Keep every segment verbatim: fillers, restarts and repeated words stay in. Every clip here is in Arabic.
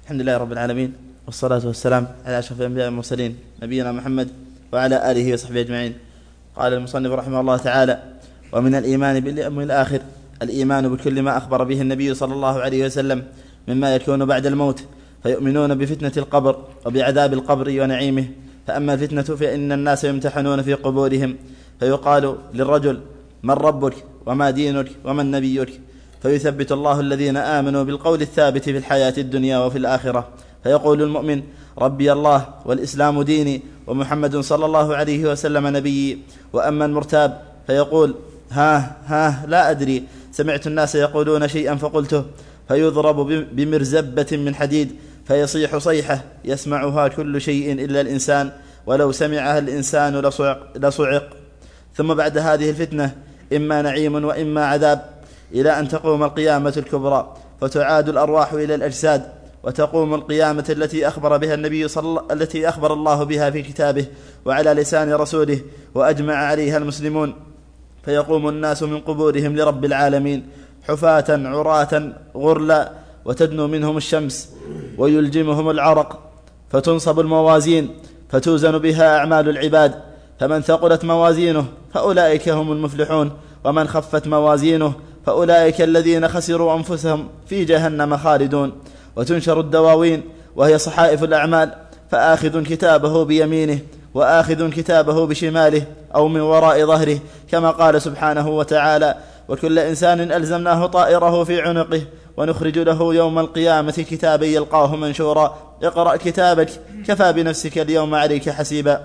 الحمد لله رب العالمين، والصلاة والسلام على أشرف الأنبياء والمرسلين نبينا محمد وعلى آله وصحبه أجمعين. قال المصنف رحمه الله تعالى: ومن الإيمان باليوم الآخر الإيمان بكل ما أخبر به النبي صلى الله عليه وسلم مما يكون بعد الموت، فيؤمنون بفتنة القبر وبعذاب القبر ونعيمه. فأما الفتنة فإن الناس يمتحنون في قبورهم، فيقال للرجل: من ربك وما دينك ومن نبيك؟ فيثبت الله الذين آمنوا بالقول الثابت في الحياة الدنيا وفي الآخرة، فيقول المؤمن: ربي الله والإسلام ديني ومحمد صلى الله عليه وسلم نبيي. وأما المرتاب فيقول: ها ها لا أدري، سمعت الناس يقولون شيئا فقلته، فيضرب بمرزبة من حديد فيصيح صيحة يسمعها كل شيء إلا الإنسان، ولو سمعها الإنسان لصعق, لصعق. ثم بعد هذه الفتنة إما نعيم وإما عذاب، إلى أن تقوم القيامة الكبرى، فتعاد الأرواح إلى الأجساد، وتقوم القيامة التي أخبر بها النبي صلى الله التي أخبر الله بها في كتابه وعلى لسان رسوله وأجمع عليها المسلمون. فيقوم الناس من قبورهم لرب العالمين حفاة عراة غرلا، وتدنو منهم الشمس ويلجمهم العرق، فتنصب الموازين فتوزن بها أعمال العباد، فمن ثقلت موازينه فأولئك هم المفلحون، ومن خفت موازينه فأولئك الذين خسروا أنفسهم في جهنم خالدون. وتنشر الدواوين وهي صحائف الأعمال، فآخذ كتابه بيمينه وآخذ كتابه بشماله أو من وراء ظهره، كما قال سبحانه وتعالى: وكل إنسان ألزمناه طائره في عنقه ونخرج له يوم القيامة كتابا يلقاه منشورا، اقرأ كتابك كفى بنفسك اليوم عليك حسيبا.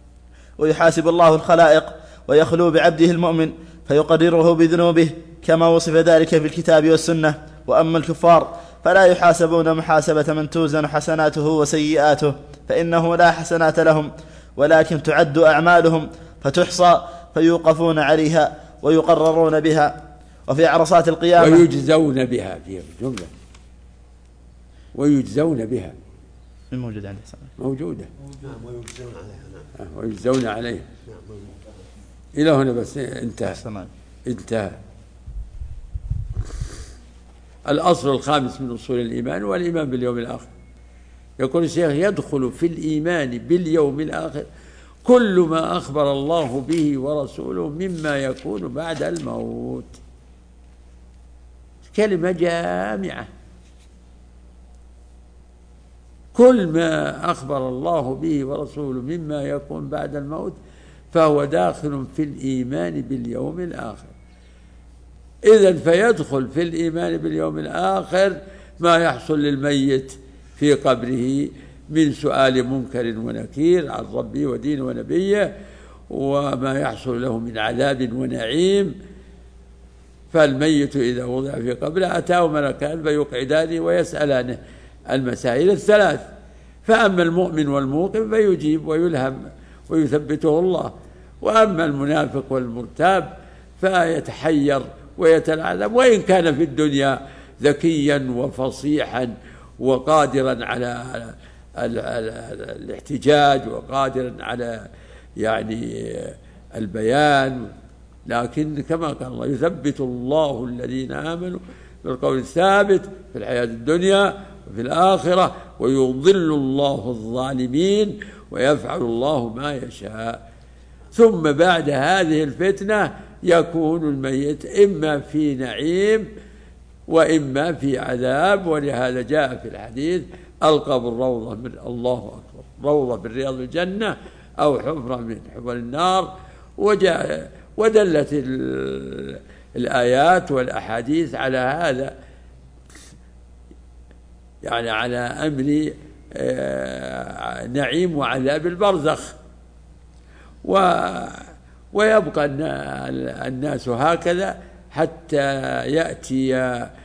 ويحاسب الله الخلائق ويخلو بعبده المؤمن فيقرره بذنوبه، كما وصف ذلك في الكتاب والسنة. وأما الكفار فلا يحاسبون محاسبة من توزن حسناته وسيئاته، فإنه لا حسنات لهم، ولكن تعد أعمالهم فتحصى فيوقفون عليها ويقررون بها. وفي عرصات القيامة ويجزون بها في جملة ويجزون بها موجودة عندي موجودة ويجزون عليها ويجزون عليها إلى هنا بس انتهى انتهى. الأصل الخامس من أصول الإيمان والإيمان باليوم الآخر. يقول الشيخ: يدخل في الإيمان باليوم الآخر كل ما أخبر الله به ورسوله مما يكون بعد الموت. كلمة جامعة، كل ما أخبر الله به ورسوله مما يكون بعد الموت فهو داخل في الإيمان باليوم الآخر. إذن فيدخل في الإيمان باليوم الآخر ما يحصل للميت في قبره من سؤال منكر ونكير عن ربه ودينه ونبيه، وما يحصل له من عذاب ونعيم. فالميت إذا وضع في قبره أتاه ملكان فيقعدانه ويسألانه المسائل الثلاث، فأما المؤمن والموقن فيجيب ويلهم ويثبته الله، وأما المنافق والمرتاب فيتحير ويتلعثم، وإن كان في الدنيا ذكيا وفصيحا وقادرا على الاحتجاج وقادرا على يعني البيان، لكن كما قال الله: يثبت الله الذين آمنوا بالقول الثابت في الحياة الدنيا وفي الآخرة، ويضل الله الظالمين ويفعل الله ما يشاء. ثم بعد هذه الفتنة يكون الميت إما في نعيم وإما في عذاب. ولهذا جاء في الحديث: القبر روضة من الله أكبر روضة من رياض الجنة أو حفرة من حفر النار. وجاء ودلت الآيات والأحاديث على هذا، يعني على أمر نعيم وعذاب البرزخ. ويبقى الناس هكذا حتى يأتي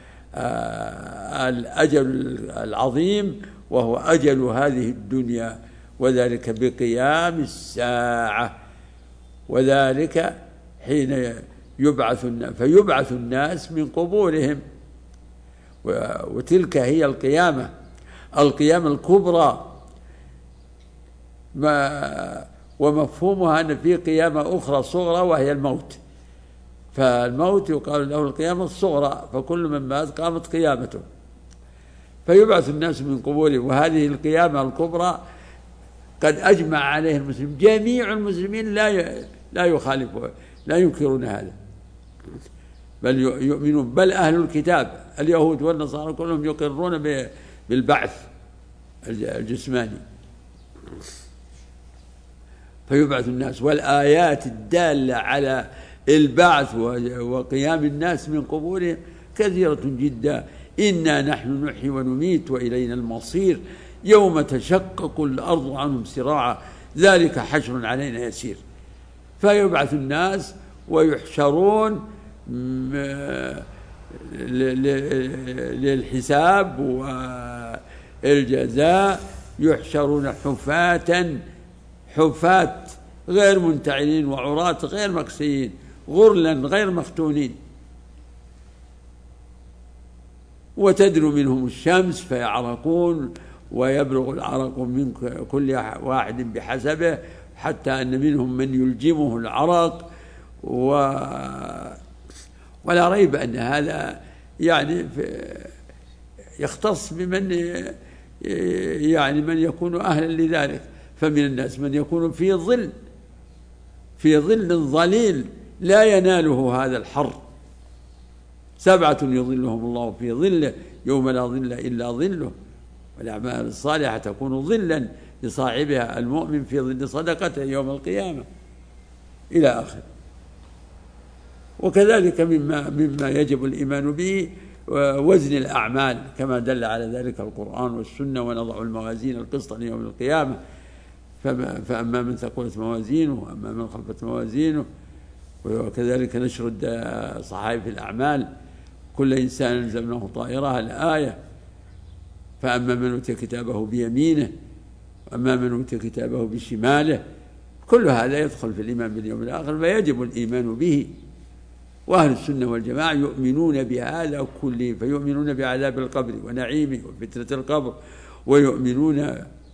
الأجل العظيم، وهو أجل هذه الدنيا، وذلك بقيام الساعة، وذلك حين يبعث الناس فيبعث الناس من قبورهم. وتلك هي القيامة القيامة الكبرى، ما ومفهومها أن في قيامة أخرى صغرى وهي الموت. فالموت يقال له القيامة الصغرى، فكل من مات قامت قيامته. فيبعث الناس من قبورهم. وهذه القيامة الكبرى قد أجمع عليه المسلمين، جميع المسلمين لا لا يخالفون لا ينكرون هذا، بل يؤمنون، بل أهل الكتاب اليهود والنصارى كلهم يقرون بالبعث الجسماني. فيبعث الناس، والآيات الدالة على البعث وقيام الناس من قبورهم كثيرة جدا. إنا نحن نحيي ونميت وإلينا المصير يوم تشقق الأرض عنهم سراعا ذلك حشر علينا يسير. فيبعث الناس ويحشرون للحساب والجزاء، يحشرون حفاة حفاة غير منتعلين وعراة غير مكسيين غرلا غير مختونين، وتدنو منهم الشمس فيعرقون ويبلغ العرق من كل واحد بحسبه، حتى أن منهم من يلجمه العرق. و... ولا ريب أن هذا يعني يختص بمن يعني من يكون أهلا لذلك. فمن الناس من يكون في ظل في ظل ظليل لا يناله هذا الحر، سبعة يظلهم الله في ظله يوم لا ظل إلا ظله. والأعمال الصالحة تكون ظلا لصاحبها المؤمن في ظل صدقته يوم القيامة إلى آخر. وكذلك مما مما يجب الإيمان به وزن الأعمال كما دل على ذلك القرآن والسنة. ونضع الموازين القسط ليوم القيامة فأما من ثقلت موازينه وأما من خفت موازينه. وكذلك نشر صحائف الأعمال كل إنسان ألزمناه طائرها الآية. فأما من أوتي كتابه بيمينه وأما من أوتي كتابه بشماله. كل هذا يدخل في الإيمان باليوم الآخر، فيجب الإيمان به. وأهل السنة والجماعة يؤمنون بهذا كله، فيؤمنون بعذاب القبر ونعيمه وفتنة القبر، ويؤمنون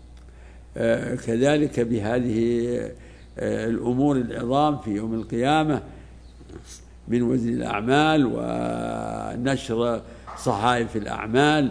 كذلك بهذه الأمور العظام في يوم القيامة من وزن الأعمال ونشر صحائف الأعمال.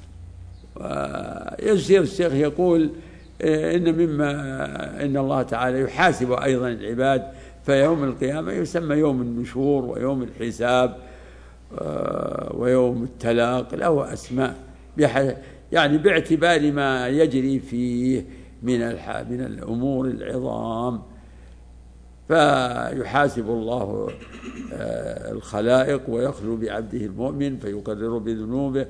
ويسير الشيخ يقول إن مما إن الله تعالى يحاسب أيضا العباد، فيوم القيامة يسمى يوم النشور ويوم الحساب ويوم التلاق، له أسماء يعني باعتبار ما يجري فيه من من الأمور العظام. فيحاسب الله الخلائق ويخلو بعبده المؤمن فيقرر بذنوبه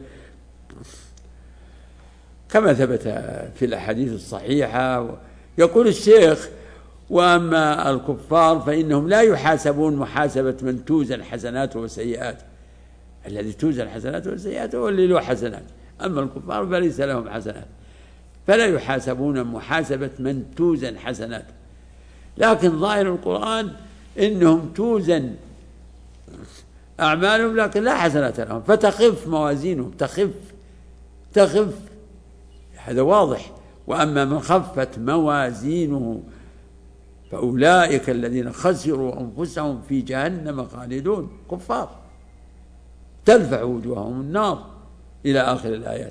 كما ثبت في الأحاديث الصحيحة. يقول الشيخ: وأما الكفار فإنهم لا يحاسبون محاسبة من توزن حسناته وسيئاته. الذي توزن حسناته وسيئاته هو اللي له حسنات، أما الكفار فليس لهم حسنات، فلا يحاسبون محاسبة من توزن حسناته. لكن ظاهر القرآن إنهم توزن أعمالهم لكن لا حسنات لهم، فتخف موازينهم، تخف تخف هذا واضح. وأما من خفت موازينه فأولئك الذين خسروا أنفسهم في جهنم خالدون، كفار تلفح وجوههم النار إلى آخر الآيات.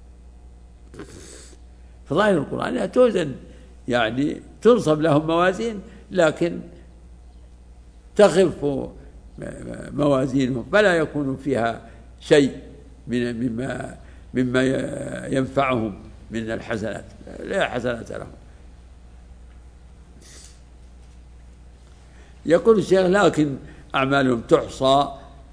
فظاهر القرآن لا توزن، يعني تنصب لهم موازين لكن تخف موازينهم، فلا يكون فيها شيء من مما مما ينفعهم من الحسنات، لا حسنات لهم. يقول الشيخ: لكن أعمالهم تحصى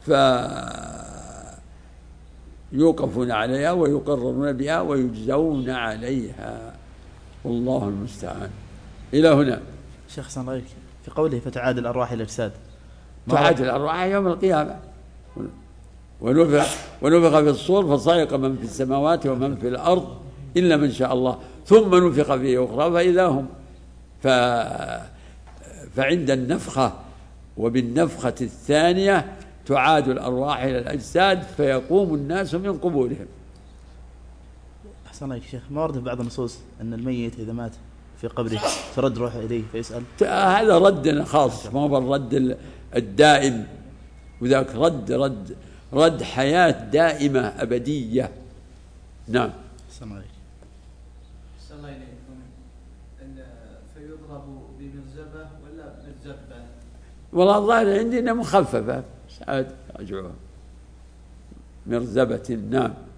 فيوقفون عليها ويقررون بها ويجزون عليها، والله المستعان. إلى هنا. شيخ حسن رأيك في قوله فتعاد الأرواح إلى الأجساد، تعاد الأرواح يوم القيامة، ونفخ ونفخ في الصور فصعق من في السماوات ومن في الأرض إلا من شاء الله ثم نفخ فيه أخرى فإذا هم ف... فعند النفخة وبالنفخة الثانية تعاد الأرواح إلى الأجساد فيقوم الناس من قبورهم. أحسن عليك شيخ، ما ورد في بعض النصوص أن الميت إذا مات في قبره ترد روحه إليه فيسأل؟ هذا رد خاص، ما هو الرد الدائم، وذاك رد رد رد حياة دائمة أبدية، نعم. أحسن عليك. أحسن الله إليكم. فيضرب بمرزبة ولا مرزبة؟ والله الظاهر عندنا مخففة، سعد رجعوها مرزبة. نعم.